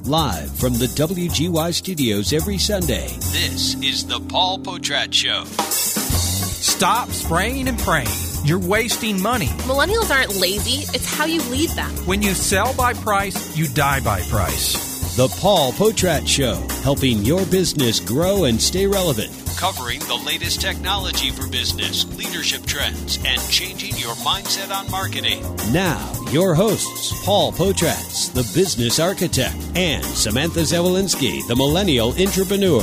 Live from the WGY studios every Sunday, this is The Paul Potrat Show. Stop spraying and praying. You're wasting money. Millennials aren't lazy. It's how you lead them. When you sell by price, you die by price. The Paul Potrat Show, helping your business grow and stay relevant. Covering the latest technology for business, leadership trends, and changing your mindset on marketing. Now, your hosts, Paul Potratz, the business architect, and Samantha Zawalinski, the millennial entrepreneur.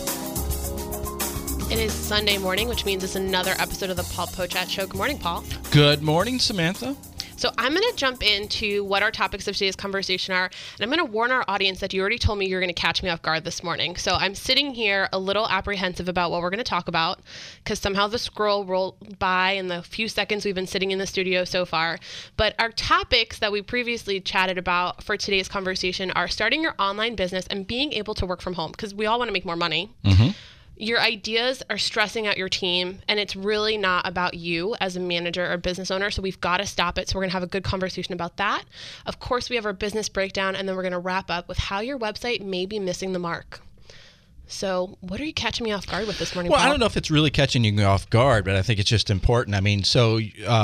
It is Sunday morning, which means it's another episode of the Paul Potrat Show. Good morning, Paul. Good morning, Samantha. So I'm going to jump into what our topics of today's conversation are, and I'm going to warn our audience that you already told me you're going to catch me off guard this morning. So I'm sitting here a little apprehensive about what we're going to talk about because somehow the scroll rolled by in the few seconds we've been sitting in the studio so far. But our topics that we previously chatted about for today's conversation are starting your online business and being able to work from home because we all want to make more money. Mm-hmm. Your ideas are stressing out your team, and it's really not about you as a manager or business owner, so we've got to stop it. So we're going to have a good conversation about that. Of course, we have our business breakdown, and then we're going to wrap up with how your website may be missing the mark. So what are you catching me off guard with this morning, Well, Paul? I don't know if it's really catching you off guard, but I think it's just important. I mean, so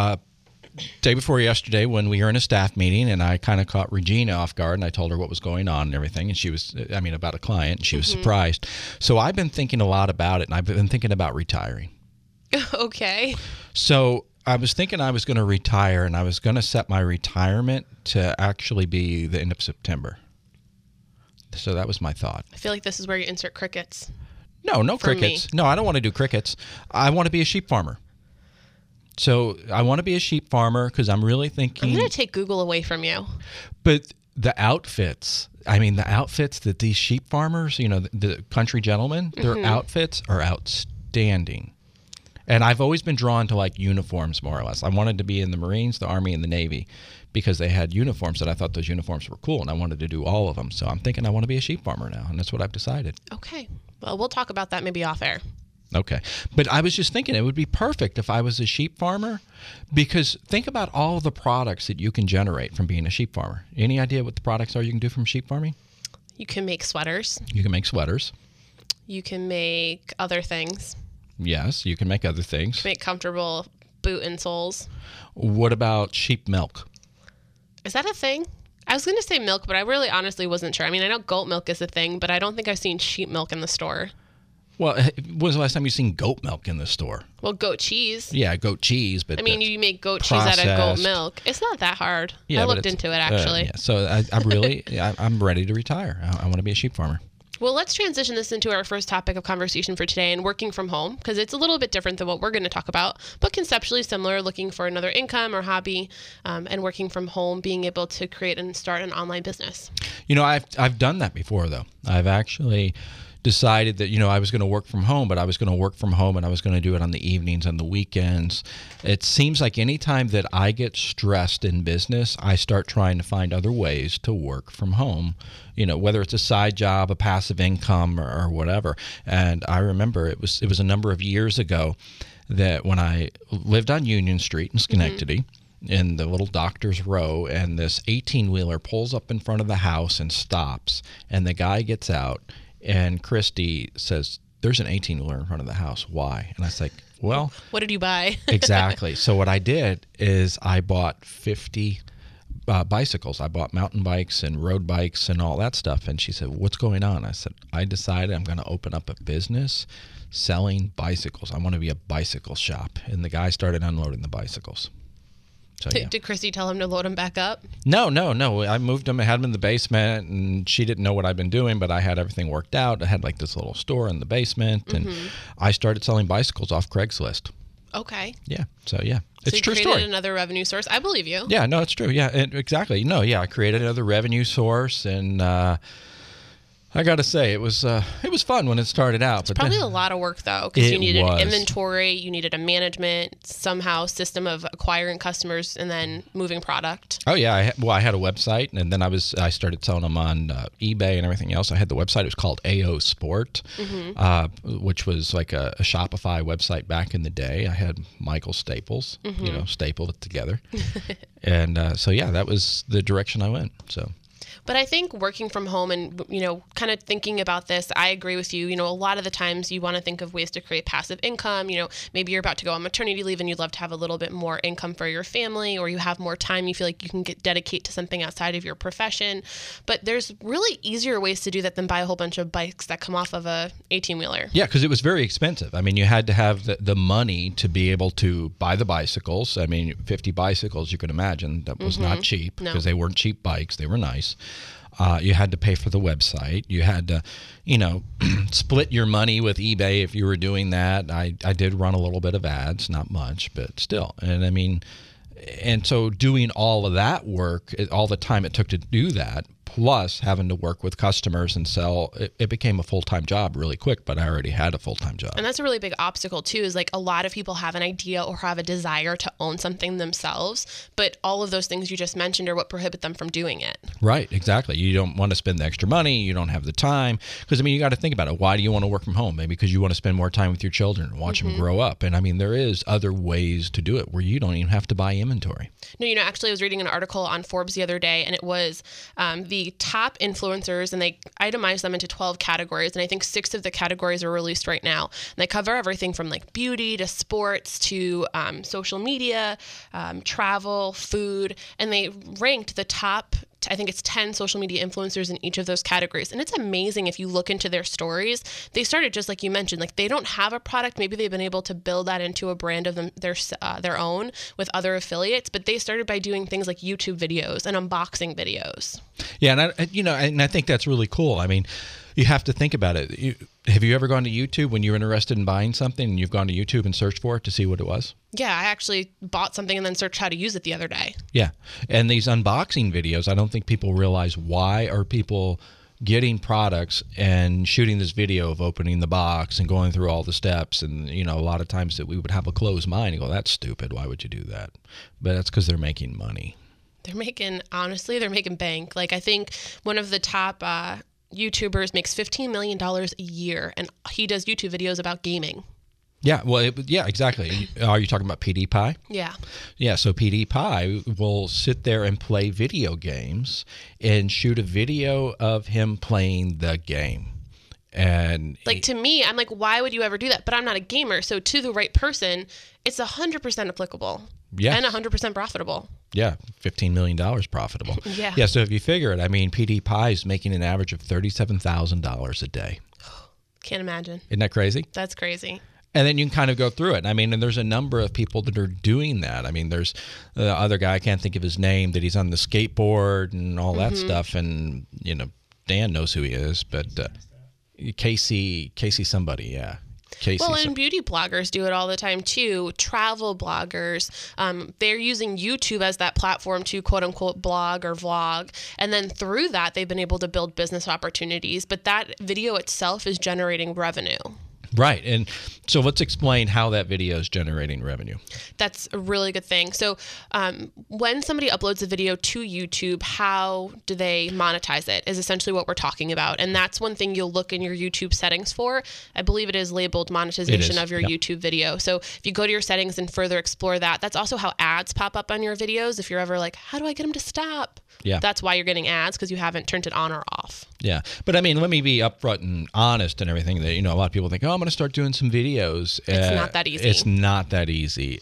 day before yesterday when we were in a staff meeting and I kind of caught Regina off guard and I told her what was going on and everything, and she was, about a client, and she was surprised. So I've been thinking a lot about it, and I've been thinking about retiring. Okay. So I was thinking I was going to retire, and I was going to set my retirement to actually be the end of September. So that was my thought. I feel like this is where you insert crickets. No crickets. No, I don't want to do crickets. I want to be a sheep farmer. So I want to be a sheep farmer because I'm really thinking... I'm going to take Google away from you. But the outfits that these sheep farmers, the country gentlemen, their outfits are outstanding. And I've always been drawn to like uniforms, more or less. I wanted to be in the Marines, the Army, and the Navy because they had uniforms that I thought those uniforms were cool, and I wanted to do all of them. So I'm thinking I want to be a sheep farmer now, and that's what I've decided. Okay. Well, we'll talk about that maybe off air. Okay. But I was just thinking it would be perfect if I was a sheep farmer, because think about all the products that you can generate from being a sheep farmer. Any idea what the products are you can do from sheep farming? You can make sweaters. You can make sweaters. You can make other things. Yes, you can make other things. Make comfortable boot insoles. What about sheep milk? Is that a thing? I was going to say milk, but I really honestly wasn't sure. I mean, I know goat milk is a thing, but I don't think I've seen sheep milk in the store. Well, when was the last time you seen goat milk in the store? Well, goat cheese. Yeah, goat cheese, but I mean, you make goat cheese out of goat milk. It's not that hard. Yeah, I looked into it, actually. Yeah. So I'm ready to retire. I want to be a sheep farmer. Well, let's transition this into our first topic of conversation for today, and working from home, because it's a little bit different than what we're going to talk about, but conceptually similar, looking for another income or hobby, and working from home, being able to create and start an online business. I've done that before, though. I've actually decided that, I was going to work from home, but I was going to work from home and I was going to do it on the evenings and the weekends. It seems like any time that I get stressed in business, I start trying to find other ways to work from home, whether it's a side job, a passive income, or whatever. And I remember it was a number of years ago that when I lived on Union Street in Schenectady, in the little Doctor's Row, and this 18-wheeler pulls up in front of the house and stops, and the guy gets out, and Christy says, "There's an 18-wheeler in front of the house. Why?" And I was like, well... What did you buy? Exactly. So what I did is I bought 50 bicycles. I bought mountain bikes and road bikes and all that stuff. And she said, "What's going on?" I said, "I decided I'm going to open up a business selling bicycles. I want to be a bicycle shop." And the guy started unloading the bicycles. So, yeah. Did Christy tell him to load them back up? No. I moved them. I had them in the basement, and she didn't know what I'd been doing, but I had everything worked out. I had like this little store in the basement, and I started selling bicycles off Craigslist. Okay. Yeah. So, yeah. It's a true story. So you created another revenue source. I believe you. Yeah, no, it's true. Yeah, exactly. No, yeah, I created another revenue source, and I got to say, it was fun when it started out. It's probably a lot of work, though, because you needed inventory, you needed a management, somehow system of acquiring customers and then moving product. Oh, yeah. I had a website, and then I started selling them on eBay and everything else. I had the website. It was called AO Sport, which was like a Shopify website back in the day. I had Michael Staples, stapled it together. And so, yeah, that was the direction I went, so... But I think working from home and, kind of thinking about this, I agree with you. A lot of the times you want to think of ways to create passive income. Maybe you're about to go on maternity leave and you'd love to have a little bit more income for your family, or you have more time. You feel like you can dedicate to something outside of your profession. But there's really easier ways to do that than buy a whole bunch of bikes that come off of a 18-wheeler. Yeah, because it was very expensive. I mean, you had to have the money to be able to buy the bicycles. I mean, 50 bicycles, you can imagine, that was not cheap, because they weren't cheap bikes. They were nice. You had to pay for the website. You had to, split your money with eBay if you were doing that. I did run a little bit of ads, not much, but still. And I mean, and so doing all of that work, all the time it took to do that, plus having to work with customers and sell, it became a full-time job really quick, but I already had a full-time job. And that's a really big obstacle too, is like a lot of people have an idea or have a desire to own something themselves, but all of those things you just mentioned are what prohibit them from doing it. Right, exactly. You don't want to spend the extra money, you don't have the time, because I mean, you got to think about it. Why do you want to work from home? Maybe because you want to spend more time with your children and watch them grow up. And I mean, there is other ways to do it where you don't even have to buy inventory. No, actually I was reading an article on Forbes the other day, and it was the top influencers, and they itemized them into 12 categories, and I think 6 of the categories are released right now. And they cover everything from like beauty to sports to social media, travel, food, and they ranked the top, I think it's 10 social media influencers in each of those categories. And it's amazing if you look into their stories. They started just like you mentioned, like they don't have a product. Maybe they've been able to build that into a brand of their own with other affiliates, but they started by doing things like YouTube videos and unboxing videos. Yeah, and I think that's really cool. I mean, you have to think about it. Have you ever gone to YouTube when you're interested in buying something and you've gone to YouTube and searched for it to see what it was? Yeah, I actually bought something and then searched how to use it the other day. Yeah, and these unboxing videos, I don't think people realize why are people getting products and shooting this video of opening the box and going through all the steps. And, a lot of times that we would have a closed mind and go, that's stupid. Why would you do that? But that's because they're making money. They're making bank. Like I think one of the top YouTubers makes $15 million a year, and he does YouTube videos about gaming. Yeah, well, yeah, exactly. Are you talking about PewDiePie? Yeah. Yeah, so PewDiePie will sit there and play video games and shoot a video of him playing the game. And to me, I'm like, why would you ever do that? But I'm not a gamer, so to the right person, it's 100% applicable. Yes. And 100% profitable. Yeah, $15 million profitable. Yeah. Yeah, so if you figure it, I mean, PewDiePie is making an average of $37,000 a day. Can't imagine. Isn't that crazy? That's crazy. And then you can kind of go through it. I mean, and there's a number of people that are doing that. I mean, there's the other guy, I can't think of his name, that he's on the skateboard and all that stuff. And, Dan knows who he is, but Casey somebody, yeah. Well, and beauty bloggers do it all the time too. Travel bloggers, they're using YouTube as that platform to quote unquote blog or vlog. And then through that, they've been able to build business opportunities. But that video itself is generating revenue. Right. And so let's explain how that video is generating revenue. That's a really good thing. So when somebody uploads a video to YouTube, how do they monetize it is essentially what we're talking about. And that's one thing you'll look in your YouTube settings for. I believe it is labeled monetization of your YouTube video. So if you go to your settings and further explore that, that's also how ads pop up on your videos. If you're ever like, how do I get them to stop? Yeah. That's why you're getting ads, because you haven't turned it on or off. Yeah. But I mean, let me be upfront and honest and everything that, a lot of people think, oh, I'm going to start doing some videos. It's not that easy. It's not that easy.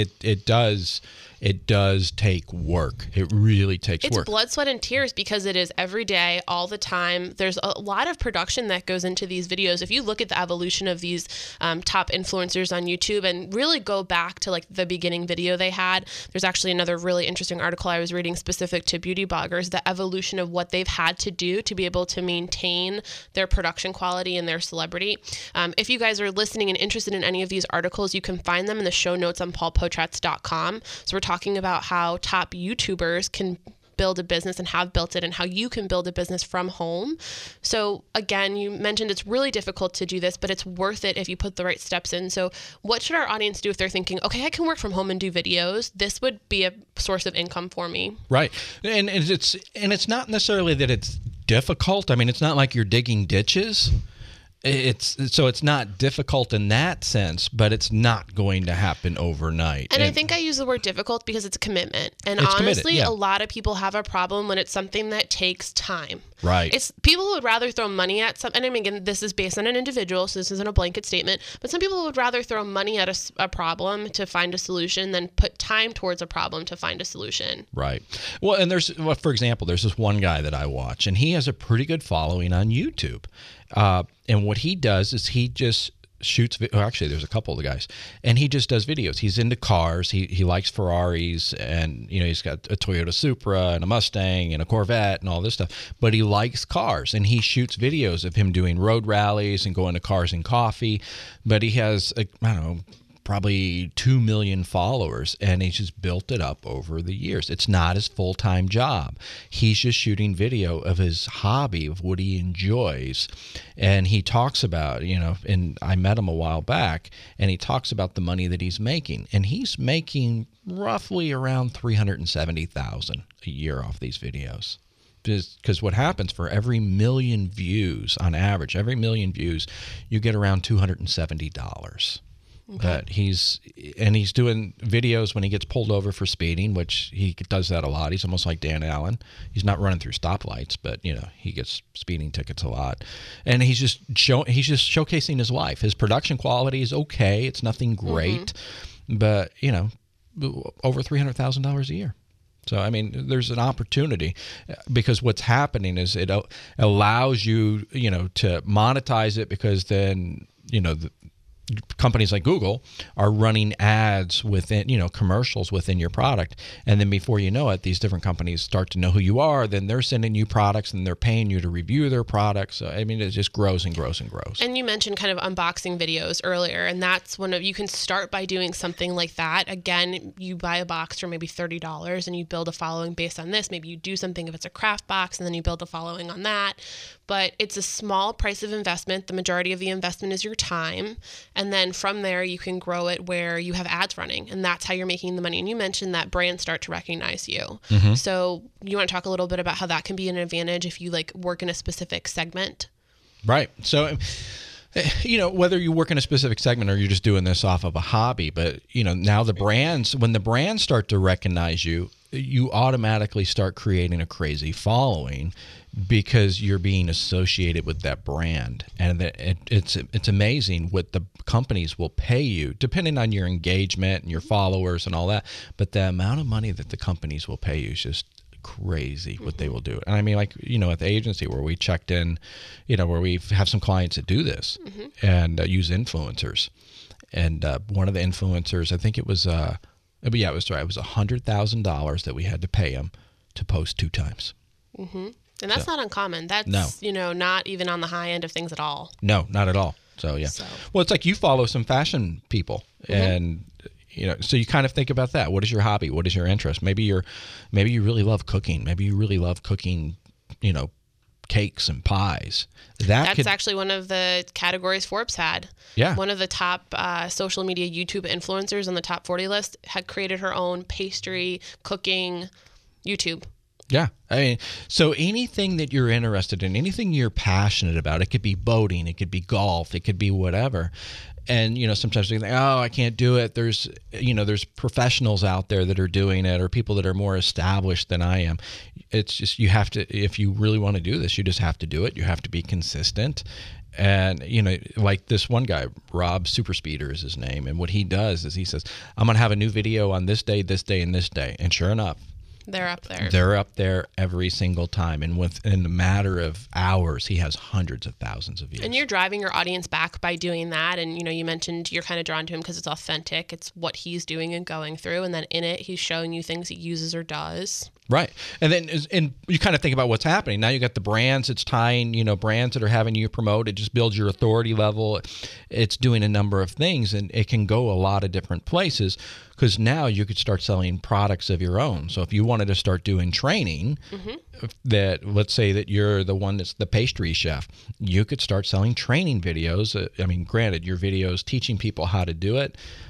It does take work. It really takes work. It's blood, sweat, and tears, because it is every day, all the time. There's a lot of production that goes into these videos. If you look at the evolution of these top influencers on YouTube and really go back to like the beginning video they had, there's actually another really interesting article I was reading specific to beauty bloggers, the evolution of what they've had to do to be able to maintain their production quality and their celebrity. If you guys are listening and interested in any of these articles, you can find them in the show notes on paulpotratz.com. So we're talking about how top YouTubers can build a business and have built it, and how you can build a business from home. So again, you mentioned it's really difficult to do this, but it's worth it if you put the right steps in. So what should our audience do if they're thinking, okay, I can work from home and do videos? This would be a source of income for me. Right. And it's not necessarily that it's difficult. I mean, it's not like you're digging ditches. It's not difficult in that sense, but it's not going to happen overnight. And I think I use the word difficult because it's a commitment. And It's honestly, committed, yeah. a lot of people have a problem when it's something that takes time. Right. It's people would rather throw money at something. And I mean, again, this is based on an individual, so this isn't a blanket statement. But some people would rather throw money at a problem to find a solution than put time towards a problem to find a solution. Right. Well, and for example, there's this one guy that I watch, and he has a pretty good following on YouTube. And what he does is he just shoots, actually there's a couple of the guys, and he just does videos. He's into cars. He likes Ferraris, and he's got a Toyota Supra and a Mustang and a Corvette and all this stuff, but he likes cars, and he shoots videos of him doing road rallies and going to Cars and Coffee. But he has, I don't know, probably 2 million followers, and he's just built it up over the years. It's not his full-time job. He's just shooting video of his hobby, of what he enjoys. And he talks about, and I met him a while back, and he talks about the money that he's making. And he's making roughly around $370,000 a year off these videos. Because what happens, for every million views, on average, every million views, you get around $270. Okay. But he's doing videos when he gets pulled over for speeding, which he does that a lot. He's almost like Dan Allen. He's not running through stoplights, but he gets speeding tickets a lot. And he's just showcasing his life. His production quality is okay. It's nothing great, but over $300,000 a year. So, I mean, there's an opportunity, because what's happening is it allows you, to monetize it, because then, companies like Google are running ads within, commercials within your product. And then before you know it, these different companies start to know who you are. Then they're sending you products, and they're paying you to review their products. So, I mean, it just grows and grows and grows. And you mentioned kind of unboxing videos earlier, and that's you can start by doing something like that. Again, you buy a box for maybe $30 and you build a following based on this. Maybe you do something if it's a craft box, and then you build a following on that. But it's a small price of investment. The majority of the investment is your time. And then from there, you can grow it where you have ads running, and that's how you're making the money. And you mentioned that brands start to recognize you. Mm-hmm. So you want to talk a little bit about how that can be an advantage if you work in a specific segment? Right. So, whether you work in a specific segment or you're just doing this off of a hobby, but, now when the brands start to recognize you, you automatically start creating a crazy following, because you're being associated with that brand. And it's amazing what the companies will pay you, depending on your engagement and your followers and all that. But the amount of money that the companies will pay you is just crazy, what they will do. And I mean, at the agency where we checked in, where we have some clients that do this and use influencers. And one of the influencers, I think it was, it was right. It was $100,000 that we had to pay him to post 2 times. Mm-hmm. And that's not uncommon. That's, not even on the high end of things at all. No, not at all. So, yeah. Well, it's like you follow some fashion people, and, so you kind of think about that. What is your hobby? What is your interest? Maybe you really love cooking. Maybe you really love cooking, cakes and pies. That's actually one of the categories Forbes had. Yeah. One of the top social media YouTube influencers on the top 40 list had created her own pastry cooking YouTube. Yeah. I mean, so anything that you're interested in, anything you're passionate about, it could be boating, it could be golf, it could be whatever. And, sometimes we think, oh, I can't do it. There's professionals out there that are doing it, or people that are more established than I am. It's just, you have to, if you really want to do this, you just have to do it. You have to be consistent. And, like this one guy, Rob Superspeeder is his name. And what he does is he says, I'm going to have a new video on this day, and this day. And sure enough, they're up there. They're up there every single time. And within a matter of hours, he has hundreds of thousands of views. And you're driving your audience back by doing that. And, you mentioned you're kind of drawn to him because it's authentic. It's what he's doing and going through. And then in it, he's showing you things he uses or does. Right. And then you kind of think about what's happening. Now you got the brands. It's tying, brands that are having you promote. It just builds your authority level. It's doing a number of things, and it can go a lot of different places, because now you could start selling products of your own. So if you wanted to start doing training, that let's say that you're the one that's the pastry chef, you could start selling training videos. I mean, granted, your videos teaching people how to do it,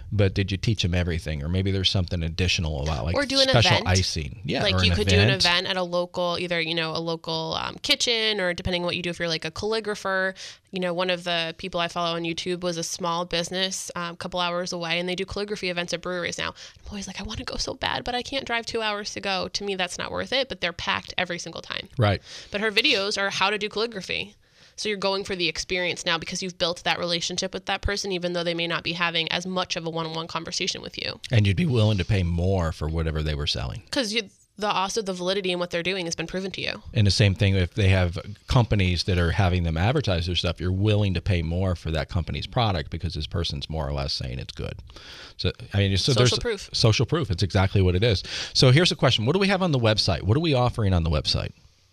but did you teach them everything? Or maybe there's something additional about like or do an special event. icing. Yeah, like or you an could event. do an event at a local, either, a local kitchen, or depending on what you do, if you're like a calligrapher. One of the people I follow on YouTube was a small business a couple hours away, and they do calligraphy events at breweries now. I'm always like, I want to go so bad, but I can't drive 2 hours to go. To me, that's not worth it, but they're packed every single time. Right. But her videos are how to do calligraphy. So you're going for the experience now because you've built that relationship with that person, even though they may not be having as much of a one-on-one conversation with you. And you'd be willing to pay more for whatever they were selling. Because the validity in what they're doing has been proven to you. And the same thing, if they have companies that are having them advertise their stuff, you're willing to pay more for that company's product because this person's more or less saying it's good. So Social proof. Social proof. It's exactly what it is. So here's a question. What do we have on the website? What are we offering on the website?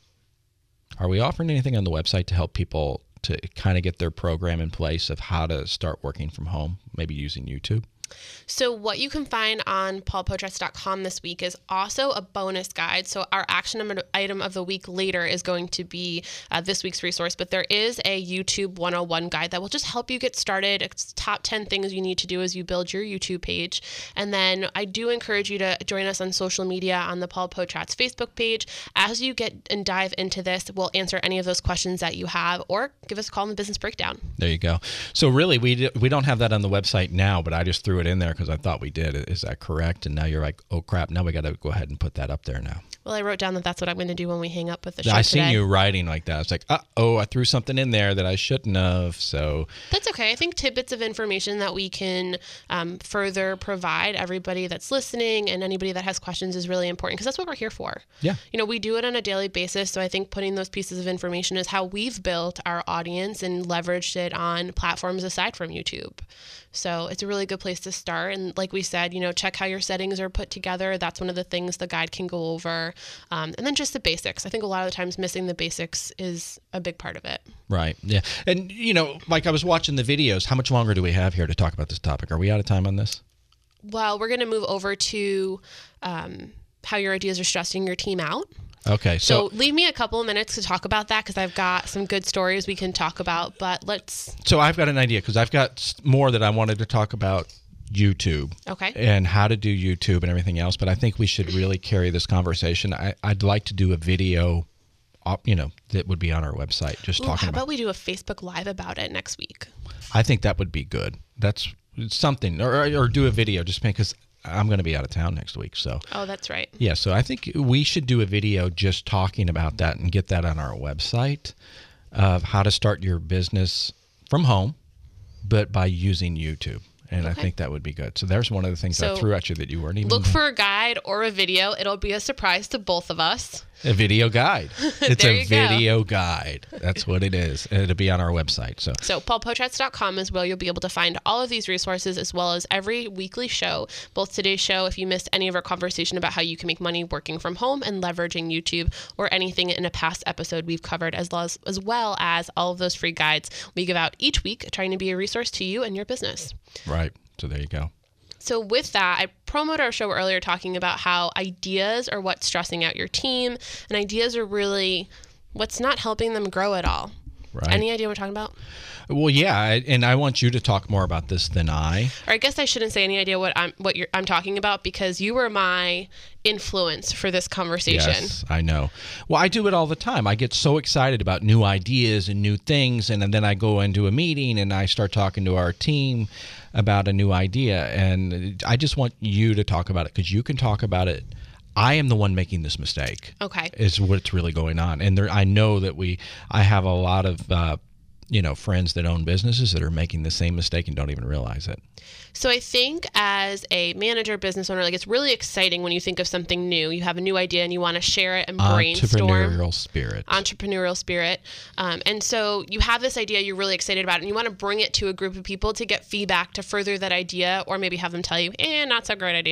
Are we offering anything on the website to help people to kind of get their program in place of how to start working from home, maybe using YouTube? So what you can find on paulpoitras.com this week is also a bonus guide. So our action item of the week later is going to be this week's resource, but there is a YouTube 101 guide that will just help you get started. It's top 10 things you need to do as you build your YouTube page. And then I do encourage you to join us on social media on the Paul Poitras Facebook page. As you get and dive into this, we'll answer any of those questions that you have, or give us a call in the Business Breakdown. There you go. So really, we don't have that on the website now, but I just threw it in there because I thought we did. Is that correct? And now you're like, oh crap, now we got to go ahead and put that up there now. Well, I wrote down that that's what I'm going to do when we hang up with the show I today. seen you writing like that. It's like, I threw something in there that I shouldn't have. So that's okay. I think tidbits of information that we can further provide everybody that's listening and anybody that has questions is really important, because that's what we're here for. Yeah. We do it on a daily basis. So I think putting those pieces of information is how we've built our audience and leveraged it on platforms aside from YouTube. So it's a really good place to start. And like we said, check how your settings are put together. That's one of the things the guide can go over. And then just the basics. I think a lot of the times missing the basics is a big part of it. Right. Yeah. And, like I was watching the videos, how much longer do we have here to talk about this topic? Are we out of time on this? Well, we're going to move over to how your ideas are stressing your team out. Okay. So leave me a couple of minutes to talk about that, because I've got some good stories we can talk about, but So I've got an idea, because I've got more that I wanted to talk about YouTube. Okay. And how to do YouTube and everything else, but I think we should really carry this conversation. I'd like to do a video, that would be on our website, just talking about. How about we do a Facebook Live about it next week? I think that would be good. That's something, or do a video, just because I'm going to be out of town next week. So. Oh, that's right. Yeah, so I think we should do a video just talking about that and get that on our website of how to start your business from home, but by using YouTube. And I think that would be good. So there's one of the things I threw at you that you weren't even. Look for a guide or a video. It'll be a surprise to both of us. A video guide. It's a video guide. That's what it is. And it'll be on our website. So paulpoitras.com is where you'll be able to find all of these resources, as well as every weekly show. Both today's show, if you missed any of our conversation about how you can make money working from home and leveraging YouTube, or anything in a past episode we've covered, as well as all of those free guides we give out each week, trying to be a resource to you and your business. Right. So there you go. So with that, I promoted our show earlier talking about how ideas are what's stressing out your team, and ideas are really what's not helping them grow at all. Right. Any idea what we're talking about? Well, yeah, and I want you to talk more about this than I. Or I guess I shouldn't say any idea what I'm talking about, because you were my influence for this conversation. Yes, I know. Well, I do it all the time. I get so excited about new ideas and new things, and then I go into a meeting and I start talking to our team about a new idea, and I just want you to talk about it, because you can talk about it. I am the one making this mistake. Okay. Is what's really going on. And I know that I have a lot of friends that own businesses that are making the same mistake and don't even realize it. So I think as a manager, business owner, it's really exciting when you think of something new. You have a new idea and you want to share it and brainstorm. Entrepreneurial spirit. And so you have this idea, you're really excited about it, and you want to bring it to a group of people to get feedback to further that idea, or maybe have them tell you, not so great idea.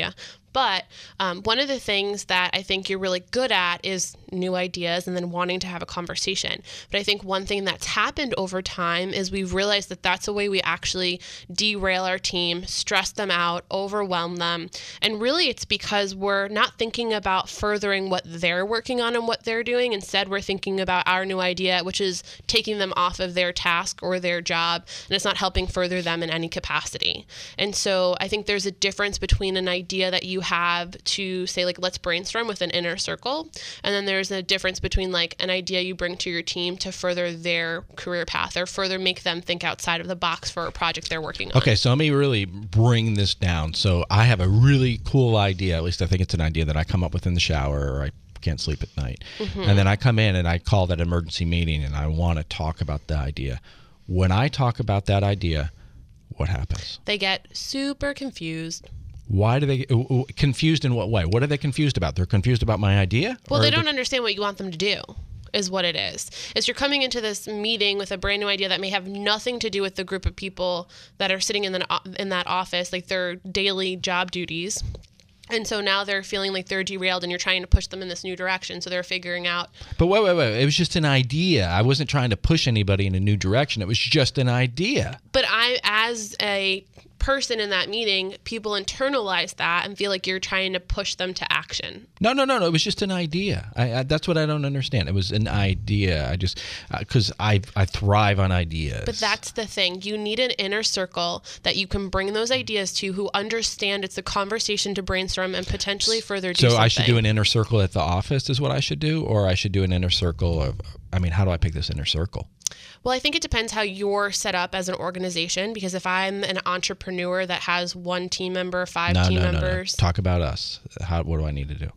But one of the things that I think you're really good at is new ideas and then wanting to have a conversation. But I think one thing that's happened over time is we've realized that that's a way we actually derail our team, stress them out, overwhelm them. And really it's because we're not thinking about furthering what they're working on and what they're doing. Instead, we're thinking about our new idea, which is taking them off of their task or their job, and it's not helping further them in any capacity. And so I think there's a difference between an idea that you have to say, like, let's brainstorm with an inner circle, and then there's a difference between like an idea you bring to your team to further their career path or further make them think outside of the box for a project they're working on. Okay, so let me really bring this down. So I have a really cool idea, at least I think it's an idea that I come up with in the shower, or I can't sleep at night. And then I come in and I call that emergency meeting and I want to talk about the idea. When I talk about that idea, what happens? They get super confused. Why do they confused in what way? What are they confused about? They're confused about my idea? Well, they don't understand what you want them to do. Is what it is you're coming into this meeting with a brand new idea that may have nothing to do with the group of people that are sitting in that office, like their daily job duties. And so now they're feeling like they're derailed and you're trying to push them in this new direction. So they're figuring out. But wait. It was just an idea. I wasn't trying to push anybody in a new direction. It was just an idea. But as a person in that meeting, people internalize that and feel like you're trying to push them to action. No. It was just an idea. That's what I don't understand. It was an idea. I just, because I thrive on ideas. But that's the thing. You need an inner circle that you can bring those ideas to, who understand it's a conversation to brainstorm and potentially further do something. So I should do an inner circle at the office is what I should do? Or I should do an inner circle of, how do I pick this inner circle? Well, I think it depends how you're set up as an organization, because if I'm an entrepreneur that has one team member, five team members. No. Talk about us. What do I need to do?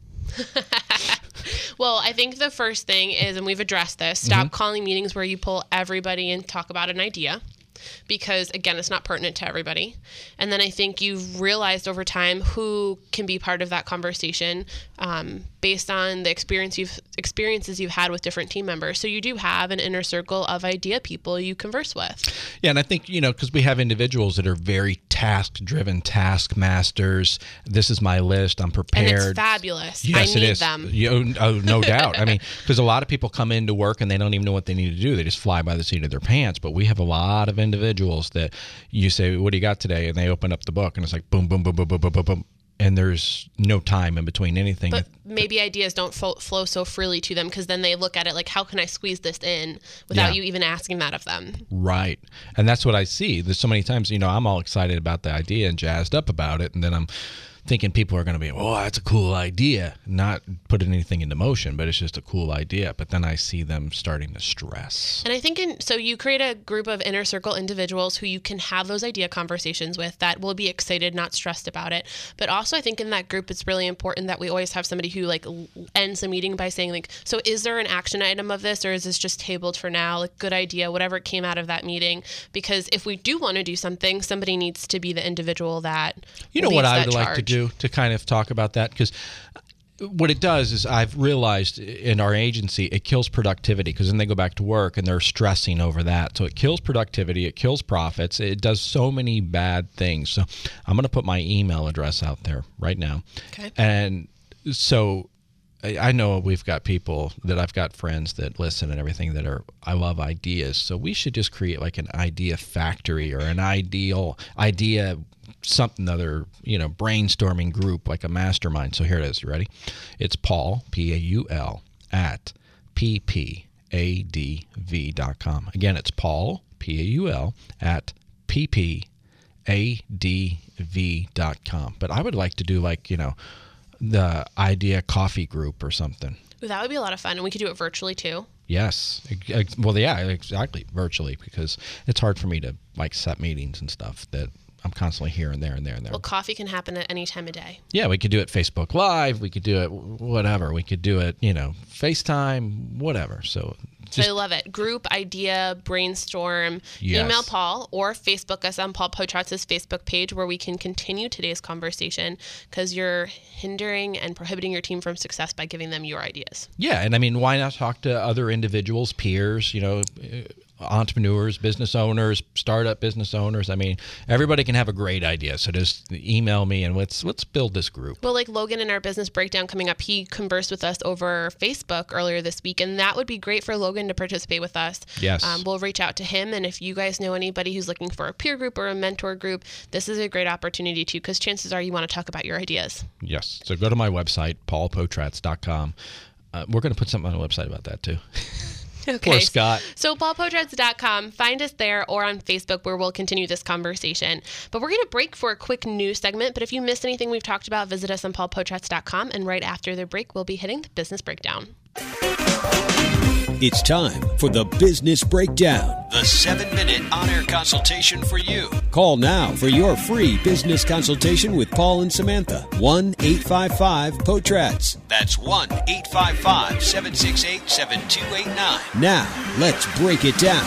Well, I think the first thing is, and we've addressed this, stop calling meetings where you pull everybody and talk about an idea. Because, again, it's not pertinent to everybody. And then I think you've realized over time who can be part of that conversation based on the experiences you've had with different team members. So you do have an inner circle of idea people you converse with. Yeah, and I think, because we have individuals that are very task-driven, task masters. This is my list. I'm prepared. And it's fabulous. Yes, I need it is. them. No doubt. Because a lot of people come into work and they don't even know what they need to do. They just fly by the seat of their pants. But we have a lot of individuals that you say, what do you got today? And they open up the book and it's like boom, boom, boom, boom, boom, boom, boom, boom. And there's no time in between anything. But maybe ideas don't flow so freely to them, because then they look at it like, how can I squeeze this in without you even asking that of them? Right. And that's what I see. There's so many times, I'm all excited about the idea and jazzed up about it. And then I'm thinking people are going to be, oh, that's a cool idea. Not putting anything into motion, but it's just a cool idea. But then I see them starting to stress. And I think so you create a group of inner circle individuals who you can have those idea conversations with that will be excited, not stressed about it. But also I think in that group, it's really important that we always have somebody who like ends the meeting by saying like, so is there an action item of this, or is this just tabled for now? Like, good idea, whatever came out of that meeting. Because if we do want to do something, somebody needs to be the individual that what I would like to do to kind of talk about that, because what it does is I've realized in our agency, it kills productivity, because then they go back to work and they're stressing over that. So it kills productivity, it kills profits, it does so many bad things. So I'm going to put my email address out there right now. Okay. And so I know we've got people that I've got friends that listen and everything that I love ideas. So we should just create like an idea factory or an idea something other, brainstorming group, like a mastermind. So here it is. You ready? It's Paul, Paul, at ppadv.com. Again, it's Paul, Paul, at ppadv.com. But I would like to do the idea coffee group or something. That would be a lot of fun. And we could do it virtually too. Yes. Well, yeah, exactly. Virtually, because it's hard for me to set meetings and stuff that I'm constantly here and there and there and there. Well, coffee can happen at any time of day. Yeah, we could do it Facebook Live. We could do it whatever. We could do it, FaceTime, whatever. So I love it. Group, idea, brainstorm. Yes. Email Paul or Facebook us on Paul Potratz's Facebook page, where we can continue today's conversation, because you're hindering and prohibiting your team from success by giving them your ideas. Yeah, and why not talk to other individuals, peers, entrepreneurs, business owners, startup business owners. I mean, everybody can have a great idea. So just email me and let's build this group. Well, like Logan in our business breakdown coming up, he conversed with us over Facebook earlier this week, and that would be great for Logan to participate with us. Yes. We'll reach out to him, and if you guys know anybody who's looking for a peer group or a mentor group, this is a great opportunity too, because chances are you want to talk about your ideas. Yes. So go to my website, paulpotratz.com. We're going to put something on the website about that too. Okay. Poor Scott. So paulpotratz.com, find us there or on Facebook where we'll continue this conversation. But we're going to break for a quick news segment. But if you missed anything we've talked about, visit us on paulpotratz.com. And right after the break, we'll be hitting the business breakdown. It's time for the Business Breakdown, the 7-minute on-air consultation for you. Call now for your free business consultation with Paul and Samantha. 1-855-POTRATZ. That's 1-855-768-7289. Now, let's break it down.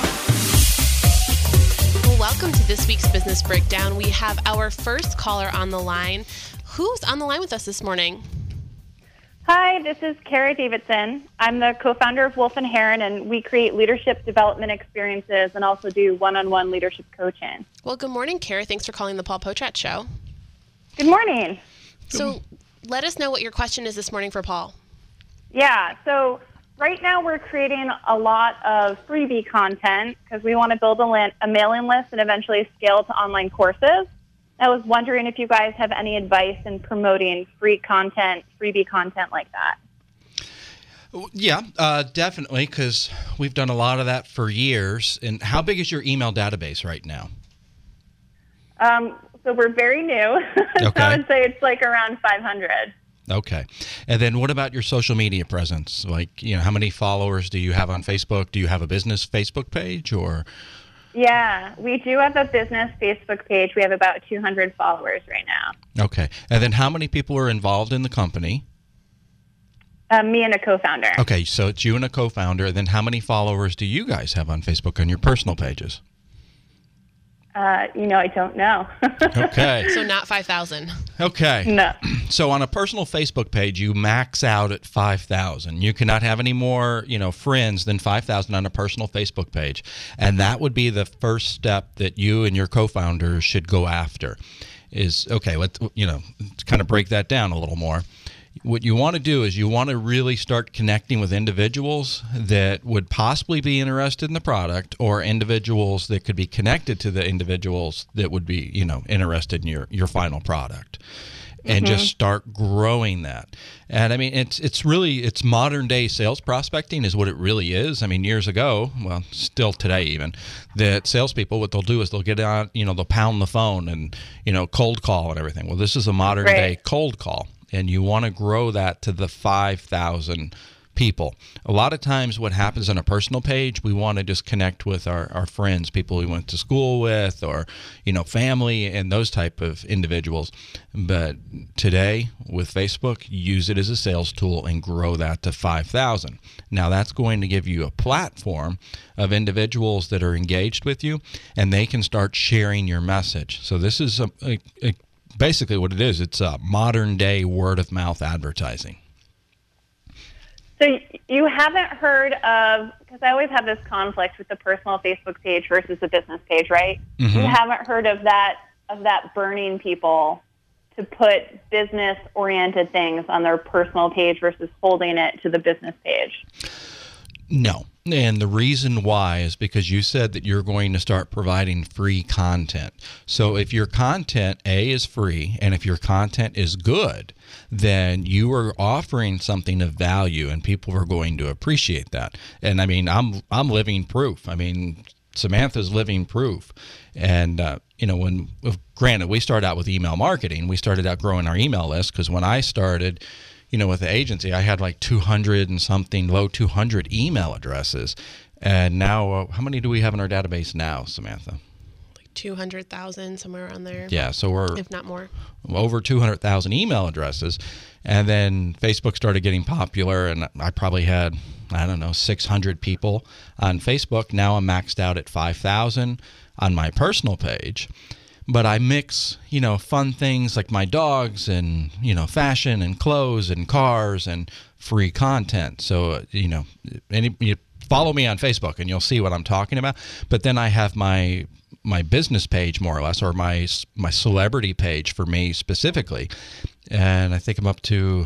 Well, welcome to this week's Business Breakdown. We have our first caller on the line. Who's on the line with us this morning? Hi, this is Kara Davidson. I'm the co-founder of Wolf & Heron, and we create leadership development experiences and also do one-on-one leadership coaching. Well, good morning, Kara. Thanks for calling the Paul Potratz Show. Good morning. So let us know what your question is this morning for Paul. Yeah, so right now we're creating a lot of freebie content because we want to build a mailing list and eventually scale to online courses. I was wondering if you guys have any advice in promoting free content, freebie content like that. Yeah, definitely, because we've done a lot of that for years. And how big is your email database right now? So we're very new. So Okay. I would say it's like around 500. Okay. And then what about your social media presence? Like, how many followers do you have on Facebook? Do you have a business Facebook page or... Yeah, we do have a business Facebook page. We have about 200 followers right now. Okay. And then how many people are involved in the company? Me and a co-founder. Okay, so it's you and a co-founder. And then how many followers do you guys have on Facebook on your personal pages? I don't know. Okay. So not 5,000. Okay. No. So on a personal Facebook page, you max out at 5,000. You cannot have any more, friends than 5,000 on a personal Facebook page. And that would be the first step that you and your co-founder should go after is, okay, let's, kind of break that down a little more. What you want to do is you want to really start connecting with individuals that would possibly be interested in the product or individuals that could be connected to the individuals that would be, interested in your final product. And just start growing that. And I mean, it's modern day sales prospecting is what it really is. I mean, years ago, well, still today even, that salespeople, what they'll do is they'll get on, they'll pound the phone and, cold call and everything. Well, this is a modern day cold call. And you want to grow that to the 5,000 people. A lot of times what happens on a personal page, we want to just connect with our friends, people we went to school with or, family and those type of individuals. But today with Facebook, use it as a sales tool and grow that to 5,000. Now that's going to give you a platform of individuals that are engaged with you and they can start sharing your message. So this is basically what it is. It's a modern day word of mouth advertising. So you haven't heard of, because I always have this conflict with the personal Facebook page versus the business page, right? Mm-hmm. You haven't heard of that burning people to put business-oriented things on their personal page versus holding it to the business page. No. And the reason why is because you said that you're going to start providing free content. So if your content, A, is free, and if your content is good, then you are offering something of value, and people are going to appreciate that. And I mean, I'm living proof. I mean, Samantha's living proof. And, granted, we started out with email marketing. We started out growing our email list because when I started, with the agency, I had like 200 and something, low 200 email addresses. And now, how many do we have in our database now, Samantha? Like 200,000, somewhere around there. Yeah, so we're... if not more. Over 200,000 email addresses. And then Facebook started getting popular, and I probably had, 600 people on Facebook. Now I'm maxed out at 5,000 on my personal page. But I mix, fun things like my dogs and, fashion and clothes and cars and free content. So, follow me on Facebook and you'll see what I'm talking about. But then I have my business page, more or less, or my celebrity page for me specifically. And I think I'm up to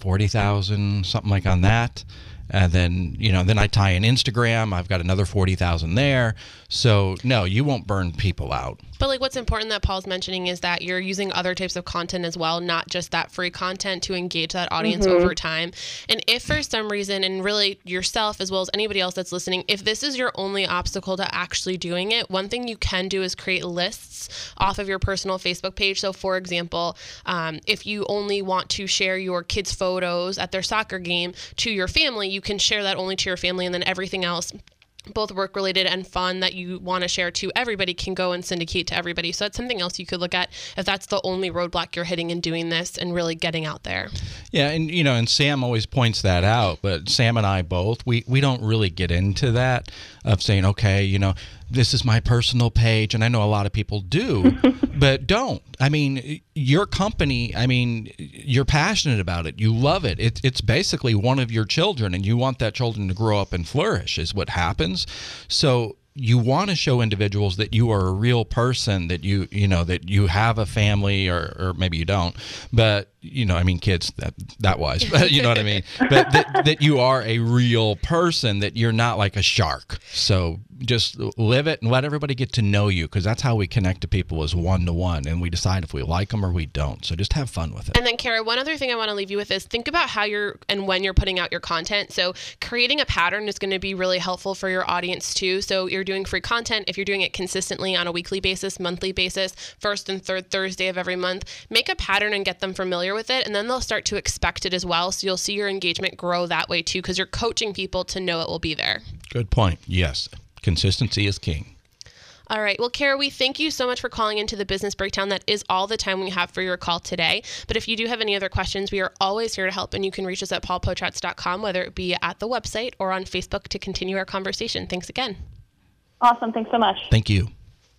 40,000, something like on that. And then, then I tie in Instagram. I've got another 40,000 there. So, no, you won't burn people out. But like what's important that Paul's mentioning is that you're using other types of content as well, not just that free content, to engage that audience over time. And if for some reason, and really yourself as well as anybody else that's listening, if this is your only obstacle to actually doing it, one thing you can do is create lists off of your personal Facebook page. So for example, if you only want to share your kids' photos at their soccer game to your family, you can share that only to your family, and then everything else, both work related and fun, that you want to share to everybody, can go and syndicate to everybody. So that's something else you could look at if that's the only roadblock you're hitting in doing this and really getting out there. Yeah, and and Sam always points that out, but Sam and I both, we don't really get into that of saying, okay, this is my personal page, and I know a lot of people do, but don't. I mean, your company, you're passionate about it. You love it. It's basically one of your children, and you want that children to grow up and flourish is what happens. So you want to show individuals that you are a real person, that that you have a family, or maybe you don't, but kids that wise, but you know what I mean? But that you are a real person, that you're not like a shark. So just live it and let everybody get to know you, because that's how we connect to people, is one-to-one, and we decide if we like them or we don't. So just have fun with it. And then, Kara, one other thing I want to leave you with is think about how and when you're putting out your content. So creating a pattern is going to be really helpful for your audience too. So you're doing free content. If you're doing it consistently on a weekly basis, monthly basis, first and third Thursday of every month, make a pattern and get them familiar with it, and then they'll start to expect it as well. So you'll see your engagement grow that way too, because you're coaching people to know it will be there. Good point. Yes. Consistency is king. All right. Well, Kara, we thank you so much for calling into the Business Breakdown. That is all the time we have for your call today. But if you do have any other questions, we are always here to help, and you can reach us at paulpotrats.com, whether it be at the website or on Facebook, to continue our conversation. Thanks again. Awesome. Thanks so much. Thank you.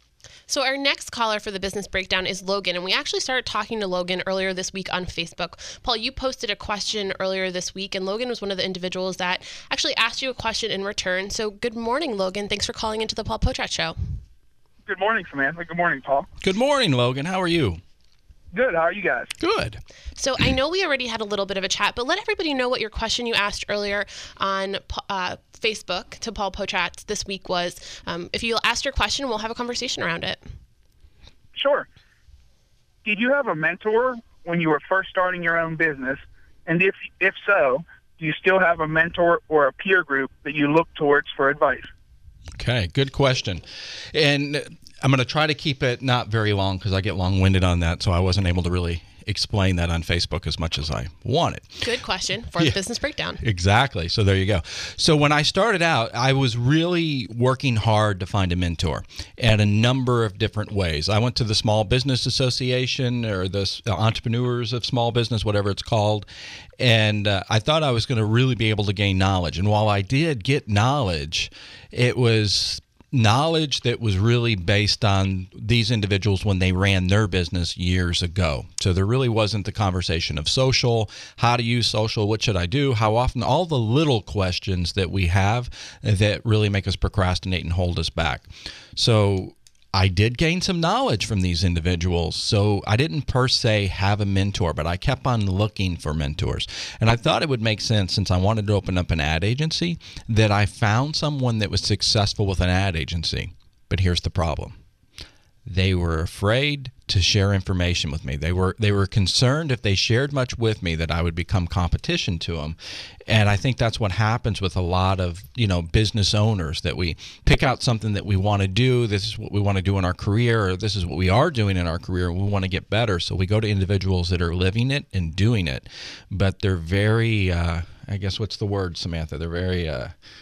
So our next caller for the Business Breakdown is Logan, and we actually started talking to Logan earlier this week on Facebook. Paul, you posted a question earlier this week, and Logan was one of the individuals that actually asked you a question in return. So good morning, Logan. Thanks for calling into the Paul Potratz Show. Good morning, Samantha. Good morning, Paul. Good morning, Logan. How are you? Good. How are you guys? Good. So I know we already had a little bit of a chat, but let everybody know what your question you asked earlier on Facebook to Paul Potratz this week was. If you'll ask your question, we'll have a conversation around it. Sure. Did you have a mentor when you were first starting your own business? And if so, do you still have a mentor or a peer group that you look towards for advice? Okay, good question. And I'm going to try to keep it not very long, because I get long-winded on that, so I wasn't able to really explain that on Facebook as much as I wanted. Good question for the Business Breakdown. Exactly. So there you go. So when I started out, I was really working hard to find a mentor in a number of different ways. I went to the Small Business Association, or the Entrepreneurs of Small Business, whatever it's called, and I thought I was going to really be able to gain knowledge. And while I did get knowledge, it was knowledge that was really based on these individuals when they ran their business years ago. So there really wasn't the conversation of social, how to use social, what should I do, how often, all the little questions that we have that really make us procrastinate and hold us back. So I did gain some knowledge from these individuals. So I didn't per se have a mentor, but I kept on looking for mentors. And I thought it would make sense, since I wanted to open up an ad agency, that I found someone that was successful with an ad agency. But here's the problem. They were afraid to share information with me. They were concerned if they shared much with me that I would become competition to them. And I think that's what happens with a lot of, business owners, that we pick out something that we want to do. This is what we want to do in our career, or this is what we are doing in our career, and we want to get better. So we go to individuals that are living it and doing it, but they're very, I guess, what's the word, Samantha? They're very,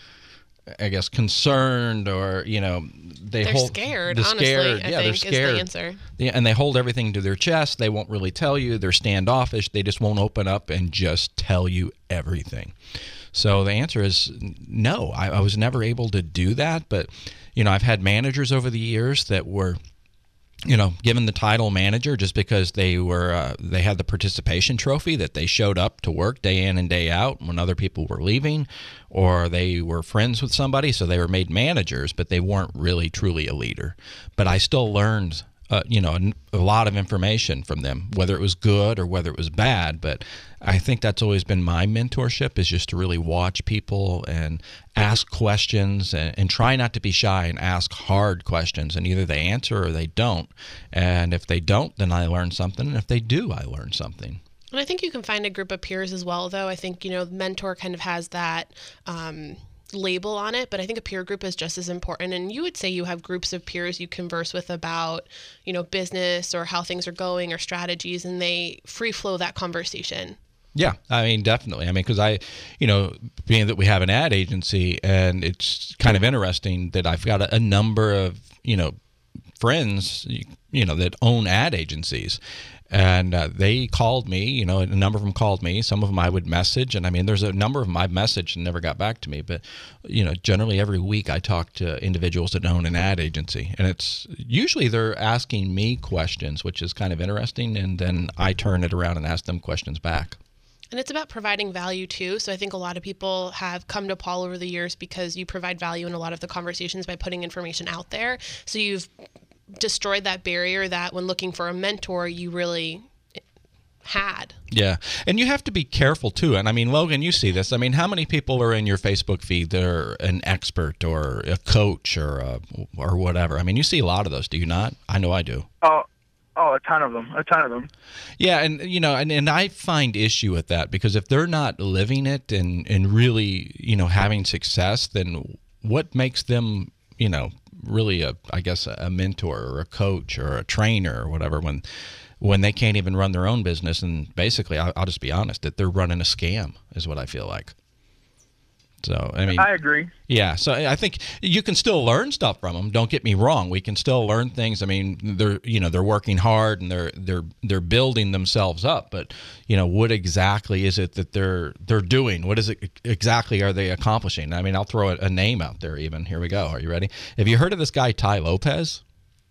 concerned, or they're scared. Honestly, I think is the answer. Yeah, and they hold everything to their chest. They won't really tell you. They're standoffish. They just won't open up and just tell you everything. So the answer is no. I was never able to do that. But I've had managers over the years that were given the title manager just because they had the participation trophy that they showed up to work day in and day out when other people were leaving, or they were friends with somebody, so they were made managers, but they weren't really truly a leader. But I still learned a lot of information from them, whether it was good or whether it was bad. But I think that's always been my mentorship, is just to really watch people and ask questions and try not to be shy and ask hard questions. And either they answer or they don't. And if they don't, then I learn something. And if they do, I learn something. And I think you can find a group of peers as well, though. I think, mentor kind of has that label on it, but I think a peer group is just as important. And you would say you have groups of peers you converse with about, business or how things are going or strategies, and they free flow that conversation. Yeah, I mean, definitely. I mean, because being that we have an ad agency, and it's kind of interesting that I've got a number of, friends, that own ad agencies. And they called me, a number of them called me. Some of them I would message. And I mean, there's a number of them I've messaged and never got back to me. But, generally every week I talk to individuals that own an ad agency. And it's usually they're asking me questions, which is kind of interesting. And then I turn it around and ask them questions back. And it's about providing value too. So I think a lot of people have come to Paul over the years because you provide value in a lot of the conversations by putting information out there. So you've destroyed that barrier that when looking for a mentor, you really had. Yeah. And you have to be careful too. And I mean, Logan, you see this. I mean, how many people are in your Facebook feed that are an expert or a coach or whatever? I mean, you see a lot of those, do you not? I know I do. Oh, a ton of them. Yeah, and and I find issue with that, because if they're not living it and really, having success, then what makes them, really a mentor or a coach or a trainer or whatever when they can't even run their own business? And basically, I'll just be honest, that they're running a scam is what I feel like. So, I mean, I agree. Yeah. So I think you can still learn stuff from them. Don't get me wrong. We can still learn things. I mean, they're working hard and they're building themselves up. But, what exactly is it that they're doing? What is it exactly are they accomplishing? I mean, I'll throw a name out there even. Here we go. Are you ready? Have you heard of this guy, Tai Lopez?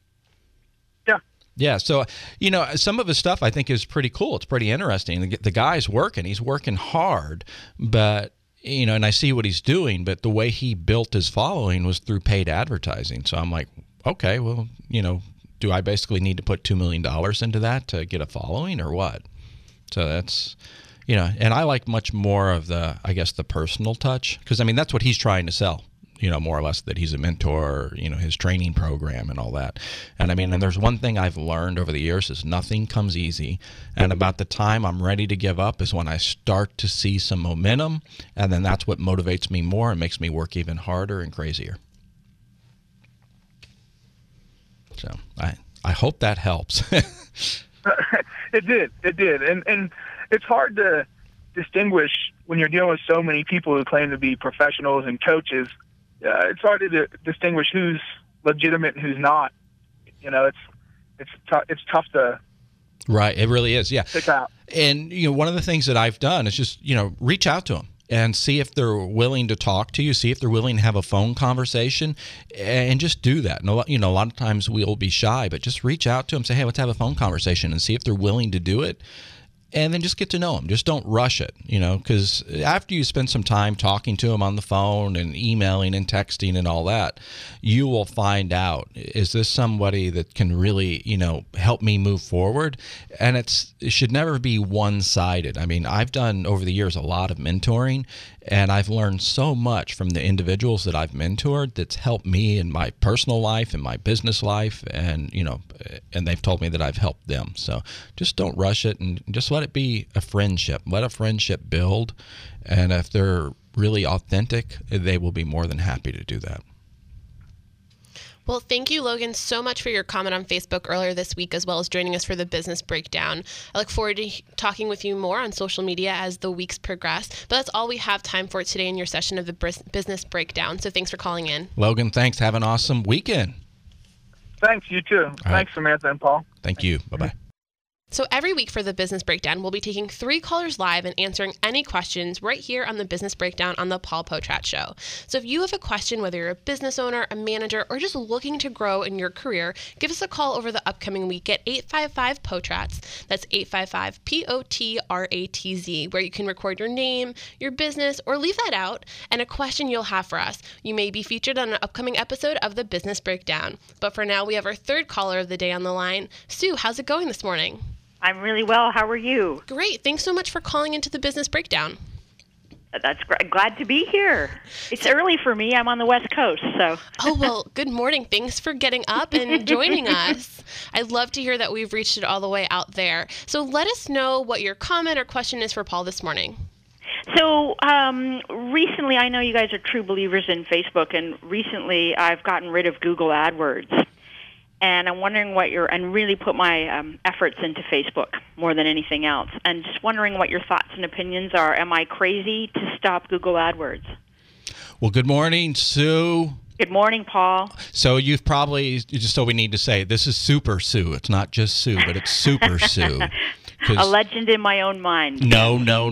Yeah. Yeah. So, some of his stuff I think is pretty cool. It's pretty interesting. The guy's working. He's working hard, but and I see what he's doing, but the way he built his following was through paid advertising. So I'm like, okay, well, do I basically need to put $2 million into that to get a following or what? So that's, and I like much more of the personal touch, because I mean, that's what he's trying to sell. More or less, that he's a mentor, his training program and all that. And I mean, and there's one thing I've learned over the years is nothing comes easy. And about the time I'm ready to give up is when I start to see some momentum. And then that's what motivates me more and makes me work even harder and crazier. So I hope that helps. It did. And it's hard to distinguish when you're dealing with so many people who claim to be professionals and coaches. It's hard to distinguish who's legitimate and who's not. It's tough to. Right, it really is. Yeah. Pick out. And one of the things that I've done is just reach out to them and see if they're willing to talk to you. See if they're willing to have a phone conversation, and just do that. And a lot of times we'll be shy, but just reach out to them. Say, hey, let's have a phone conversation, and see if they're willing to do it. And then just get to know them. Just don't rush it, because after you spend some time talking to them on the phone and emailing and texting and all that, you will find out, is this somebody that can really, help me move forward? And it should never be one-sided. I mean, I've done over the years a lot of mentoring, and I've learned so much from the individuals that I've mentored that's helped me in my personal life and my business life, and and they've told me that I've helped them. So just don't rush it, and just let it be a friendship. Let a friendship build, and if they're really authentic, they will be more than happy to do that. Well, thank you, Logan, so much for your comment on Facebook earlier this week, as well as joining us for the business breakdown. I look forward to talking with you more on social media as the weeks progress. But that's all we have time for today in your session of the business breakdown. So thanks for calling in. Logan, thanks. Have an awesome weekend. Thanks, you too. Thanks, Samantha and Paul. Thank you. Bye-bye. So every week for the Business Breakdown, we'll be taking 3 callers live and answering any questions right here on the Business Breakdown on the Paul Potrat Show. So if you have a question, whether you're a business owner, a manager, or just looking to grow in your career, give us a call over the upcoming week at 855-POTRATS. That's 855-POTRATZ, where you can record your name, your business, or leave that out, and a question you'll have for us. You may be featured on an upcoming episode of the Business Breakdown. But for now, we have our 3rd caller of the day on the line. Sue, how's it going this morning? I'm really well. How are you? Great. Thanks so much for calling into the Business Breakdown. That's great. Glad to be here. It's early for me. I'm on the West Coast, so. Oh, well, good morning. Thanks for getting up and joining us. I'd love to hear that we've reached it all the way out there. So let us know what your comment or question is for Paul this morning. So recently, I know you guys are true believers in Facebook, and recently I've gotten rid of Google AdWords. And I'm wondering and really put my efforts into Facebook more than anything else. And just wondering what your thoughts and opinions are. Am I crazy to stop Google AdWords? Well, good morning, Sue. Good morning, Paul. So you've probably, just so we need to say, this is Super Sue. It's not just Sue, but it's Super Sue. A legend in my own mind. No.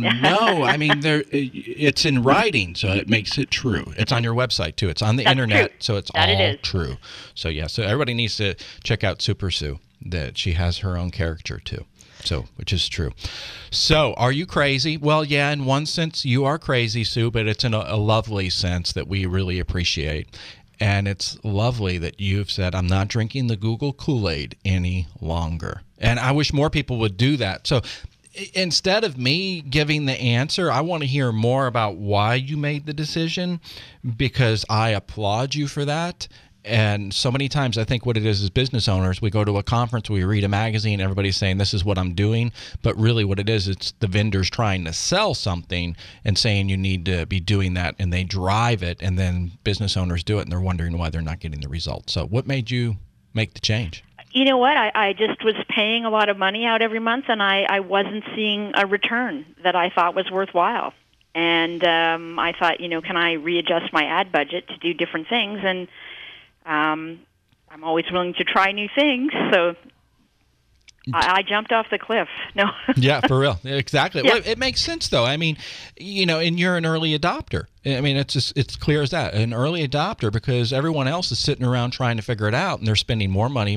I mean, it's in writing, so it makes it true. It's on your website, too. It's on the internet, true. so it's that all it is. True. So, yeah, so everybody needs to check out Super Sue, that she has her own character, too. So, which is true. So, are you crazy? Well, yeah, in one sense, you are crazy, Sue, but it's in a lovely sense that we really appreciate. And it's lovely that you've said, I'm not drinking the Google Kool-Aid any longer. And I wish more people would do that. So instead of me giving the answer, I want to hear more about why you made the decision, because I applaud you for that. And so many times I think what it is as business owners, we go to a conference, we read a magazine, everybody's saying this is what I'm doing. But really what it is, it's the vendors trying to sell something and saying you need to be doing that. And they drive it, and then business owners do it, and they're wondering why they're not getting the results. So what made you make the change? You know what? I just was paying a lot of money out every month, and I wasn't seeing a return that I thought was worthwhile. And I thought, can I readjust my ad budget to do different things? And I'm always willing to try new things, so I jumped off the cliff. No. Yeah, for real. Exactly. Yeah. Well, it makes sense, though. I mean, and you're an early adopter. I mean, it's clear as that. An early adopter, because everyone else is sitting around trying to figure it out, and they're spending more money,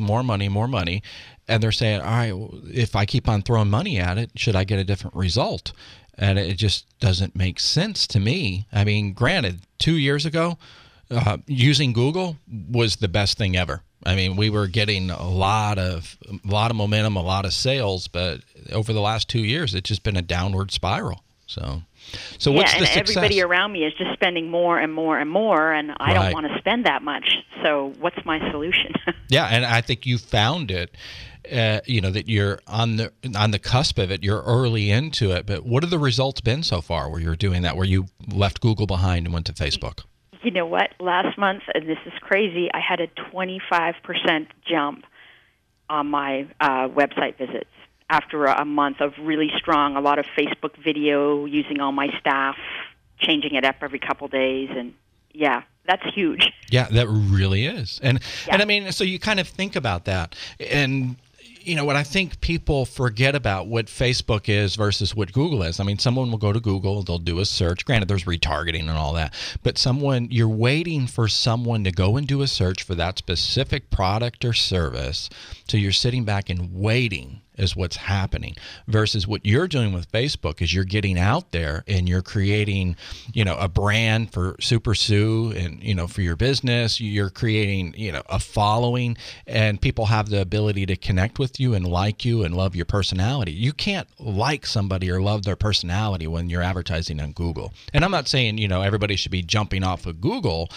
and they're saying, all right, well, if I keep on throwing money at it, should I get a different result? And it just doesn't make sense to me. I mean, granted, 2 years ago, using Google was the best thing ever. I mean, we were getting a lot of momentum, a lot of sales, but over the last 2 years, it's just been a downward spiral. So what's the success? Everybody around me is just spending more and more and more, and I don't want to spend that much. So what's my solution? Yeah, and I think you found it. That you're on the cusp of it. You're early into it. But what have the results been so far where you're doing that, where you left Google behind and went to Facebook? You know what? Last month, and this is crazy, I had a 25% jump on my website visits after a month of really strong, a lot of Facebook video, using all my staff, changing it up every couple days, and yeah, that's huge. Yeah, that really is. And I mean, so you kind of think about that, and what I think people forget about what Facebook is versus what Google is. I mean, someone will go to Google, they'll do a search. Granted, there's retargeting and all that, but you're waiting for someone to go and do a search for that specific product or service. So you're sitting back and waiting is what's happening, versus what you're doing with Facebook is you're getting out there and you're creating, a brand for Super Sue and, for your business. You're creating, a following, and people have the ability to connect with you and like you and love your personality. You can't like somebody or love their personality when you're advertising on Google. And I'm not saying, everybody should be jumping off of Google.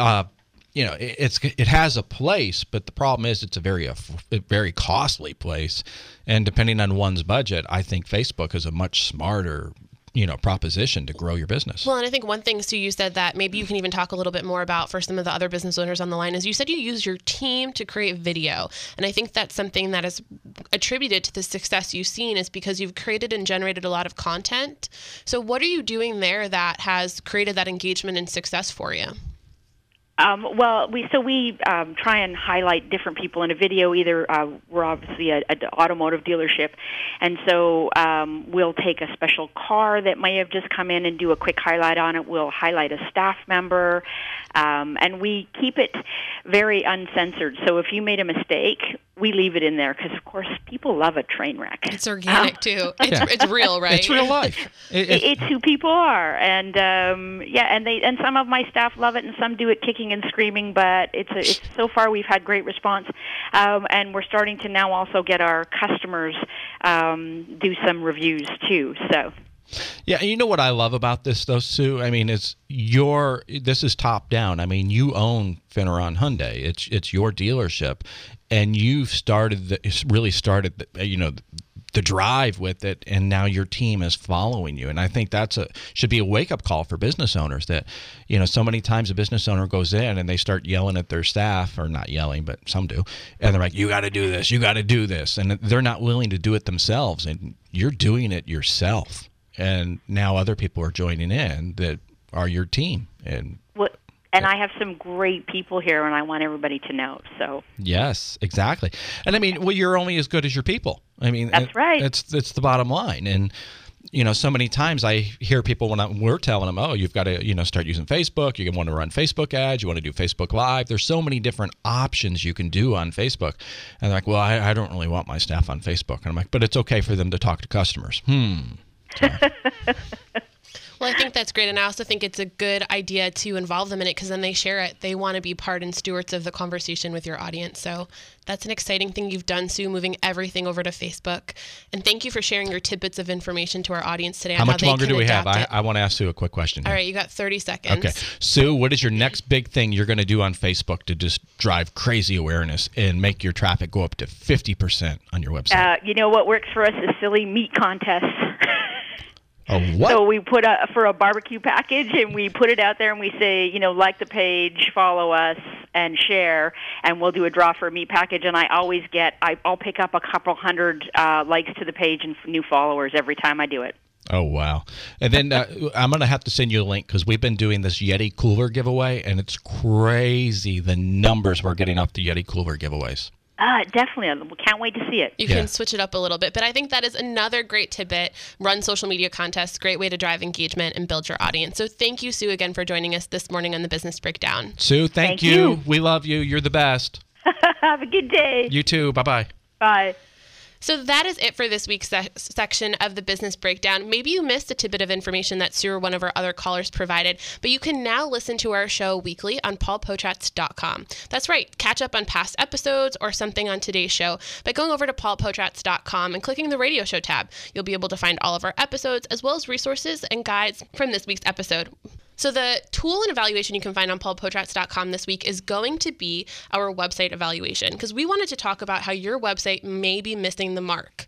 It has a place, but the problem is it's a very costly place, and depending on one's budget, I think Facebook is a much smarter proposition to grow your business. Well, and I think one thing, Sue, you said that maybe you can even talk a little bit more about for some of the other business owners on the line, is you said you use your team to create video. And I think that's something that is attributed to the success you've seen, is because you've created and generated a lot of content. So what are you doing there that has created that engagement and success for you? Well, we try and highlight different people in a video. Either we're obviously an automotive dealership, and so we'll take a special car that may have just come in and do a quick highlight on it. We'll highlight a staff member, and we keep it very uncensored. So if you made a mistake, we leave it in there because, of course, people love a train wreck. It's organic too. It's real, right? It's real life. It's who people are, and and some of my staff love it, and some do it kicking and screaming. But it's so far we've had great response, and we're starting to now also get our customers do some reviews too. So. Yeah, you know what I love about this, though, Sue? I mean, this is top down. I mean, you own Finneron Hyundai. It's your dealership, and you've really started the drive with it, and now your team is following you. And I think should be a wake-up call for business owners that, so many times a business owner goes in and they start yelling at their staff, or not yelling, but some do, and they're like, you got to do this, you got to do this, and they're not willing to do it themselves, and you're doing it yourself. And now other people are joining in that are your team. And I have some great people here, and I want everybody to know. So yes, exactly. And I mean, you're only as good as your people. I mean, that's right. It's the bottom line. And so many times I hear people when we're telling them, oh, you've got to start using Facebook. You want to run Facebook ads. You want to do Facebook Live. There's so many different options you can do on Facebook. And they're like, well, I don't really want my staff on Facebook. And I'm like, but it's okay for them to talk to customers. So. Well, I think that's great, and I also think it's a good idea to involve them in it because then they share it. They want to be part and stewards of the conversation with your audience. So that's an exciting thing you've done, Sue, moving everything over to Facebook. And thank you for sharing your tidbits of information to our audience today. How much longer do we have? I want to ask Sue a quick question here. All right, you got 30 seconds. Okay. Sue, what is your next big thing you're going to do on Facebook to just drive crazy awareness and make your traffic go up to 50% on your website? What works for us is silly meat contests. Oh, what? So we put for a barbecue package, and we put it out there, and we say, like the page, follow us, and share, and we'll do a draw for a meat package. And I'll pick up a couple hundred likes to the page and new followers every time I do it. Oh, wow. And then I'm going to have to send you a link because we've been doing this Yeti cooler giveaway, and it's crazy the numbers we're getting off the Yeti cooler giveaways. Definitely. Can't wait to see it. You can switch it up a little bit, but I think that is another great tidbit. Run social media contests, great way to drive engagement and build your audience. So thank you, Sue, again for joining us this morning on the Business Breakdown. Sue, thank you. We love you. You're the best. Have a good day. You too. Bye-bye. Bye. So that is it for this week's section of the Business Breakdown. Maybe you missed a tidbit of information that Sue or one of our other callers provided, but you can now listen to our show weekly on paulpotrats.com. That's right. Catch up on past episodes or something on today's show by going over to paulpotrats.com and clicking the radio show tab. You'll be able to find all of our episodes as well as resources and guides from this week's episode. So the tool and evaluation you can find on paulpotrats.com this week is going to be our website evaluation, because we wanted to talk about how your website may be missing the mark.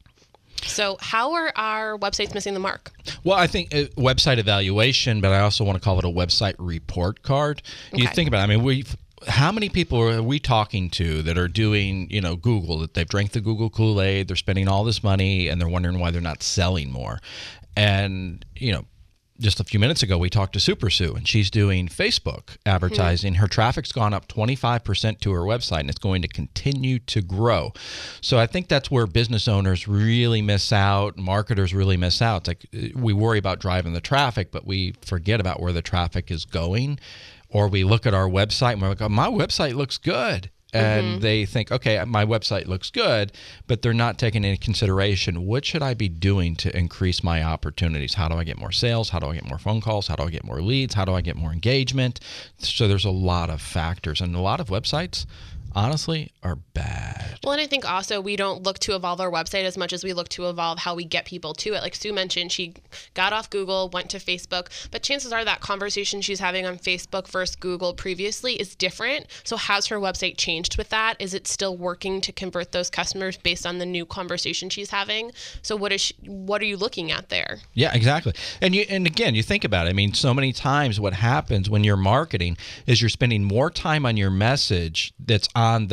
So how are our websites missing the mark? Well, I think website evaluation, but I also want to call it a website report card. Okay. You think about it. I mean, how many people are we talking to that are doing, Google, that they've drank the Google Kool-Aid, they're spending all this money, and they're wondering why they're not selling more? And, just a few minutes ago, we talked to Super Sue, and she's doing Facebook advertising. Mm-hmm. Her traffic's gone up 25% to her website, and it's going to continue to grow. So I think that's where business owners really miss out, marketers really miss out. It's like we worry about driving the traffic, but we forget about where the traffic is going. Or we look at our website, and we're like, oh, my website looks good. And they think, okay, my website looks good, but they're not taking into consideration, what should I be doing to increase my opportunities? How do I get more sales? How do I get more phone calls? How do I get more leads? How do I get more engagement? So there's a lot of factors, and a lot of websites, honestly, are bad. Well, and I think also we don't look to evolve our website as much as we look to evolve how we get people to it. Like Sue mentioned, she got off Google, went to Facebook, but chances are that conversation she's having on Facebook versus Google previously is different. So has her website changed with that? Is it still working to convert those customers based on the new conversation she's having? So what are you looking at there? Yeah, exactly. And again, you think about it. I mean, so many times what happens when you're marketing is you're spending more time on your message that's on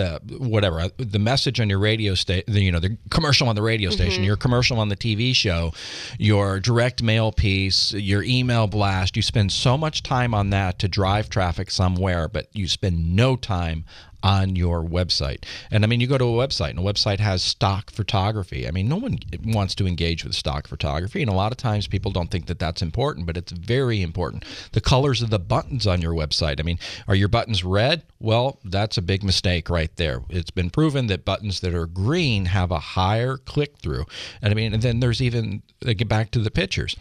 the message on your radio station, the commercial on the radio station, your commercial on the TV show, your direct mail piece, your email blast. You spend so much time on that to drive traffic somewhere, but you spend no time on your website. And I mean, you go to a website, and a website has stock photography. I mean, no one wants to engage with stock photography, and a lot of times people don't think that that's important, but it's very important. The colors of the buttons on your website. I mean, are your buttons red? Well, that's a big mistake right there. It's been proven that buttons that are green have a higher click-through. And I mean, and then there's even, get back to the pictures.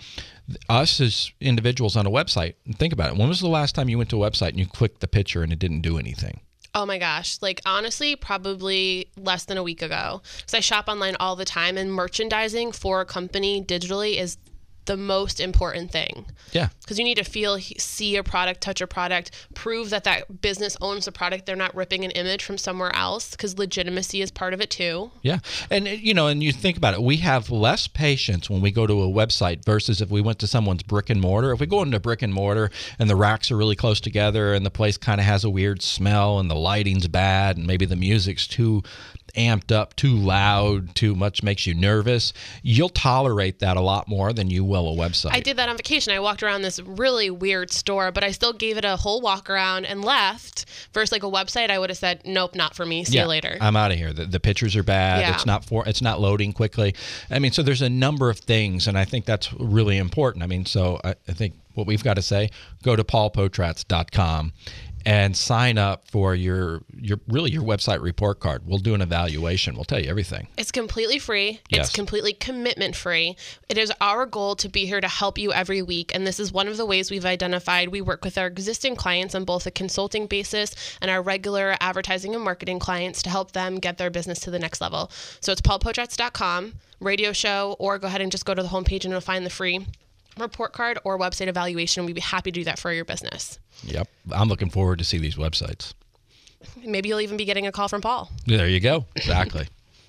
Us as individuals on a website, think about it. When was the last time you went to a website and you clicked the picture and it didn't do anything? Oh my gosh. Like, honestly, probably less than a week ago. Because I shop online all the time, and merchandising for a company digitally is the most important thing. Yeah. Because you need to see a product, touch a product, prove that that business owns the product. They're not ripping an image from somewhere else, because legitimacy is part of it too. Yeah. And, and you think about it, we have less patience when we go to a website versus if we went to someone's brick and mortar. If we go into brick and mortar and the racks are really close together and the place kind of has a weird smell and the lighting's bad and maybe the music's too amped up, too loud, too much, makes you nervous, you'll tolerate that a lot more than you will a website. I did that on vacation. I walked around this really weird store, but I still gave it a whole walk around and left. Versus like a website, I would have said, nope, not for me. See you later. I'm out of here. The pictures are bad. Yeah. It's not loading quickly. I mean, so there's a number of things, and I think that's really important. I mean, so I think what we've got to say, go to paulpotratz.com and sign up for your website report card. We'll do an evaluation. We'll tell you everything. It's completely free. Yes. It's completely commitment free. It is our goal to be here to help you every week. And this is one of the ways we've identified. We work with our existing clients on both a consulting basis and our regular advertising and marketing clients to help them get their business to the next level. So it's paulpotratz.com, radio show, or go ahead and just go to the homepage and you'll find the free report card or website evaluation. We'd be happy to do that for your business. Yep. I'm looking forward to see these websites. Maybe you'll even be getting a call from Paul. There you go. Exactly.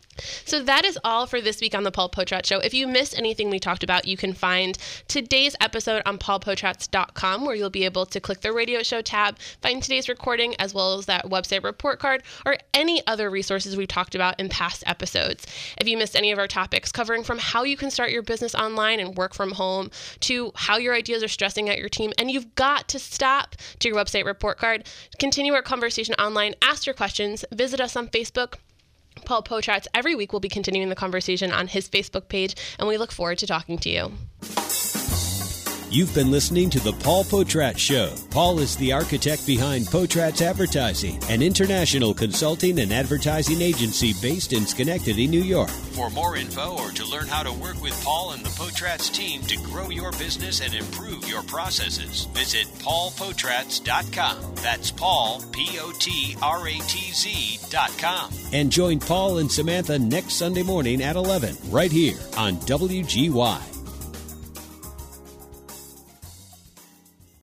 So that is all for this week on the Paul Potratz Show. If you missed anything we talked about, you can find today's episode on paulpotratz.com, where you'll be able to click the radio show tab, find today's recording, as well as that website report card, or any other resources we've talked about in past episodes. If you missed any of our topics, covering from how you can start your business online and work from home, to how your ideas are stressing out your team, and you've got to stop, to your website report card, continue our conversation online, ask your questions, visit us on Facebook, Paul Potratz. Every week we'll be continuing the conversation on his Facebook page, and we look forward to talking to you. You've been listening to The Paul Potratz Show. Paul is the architect behind Potratz Advertising, an international consulting and advertising agency based in Schenectady, New York. For more info or to learn how to work with Paul and the Potratz team to grow your business and improve your processes, visit paulpotratz.com. That's Paul, Potratz.com. And join Paul and Samantha next Sunday morning at 11, right here on WGY.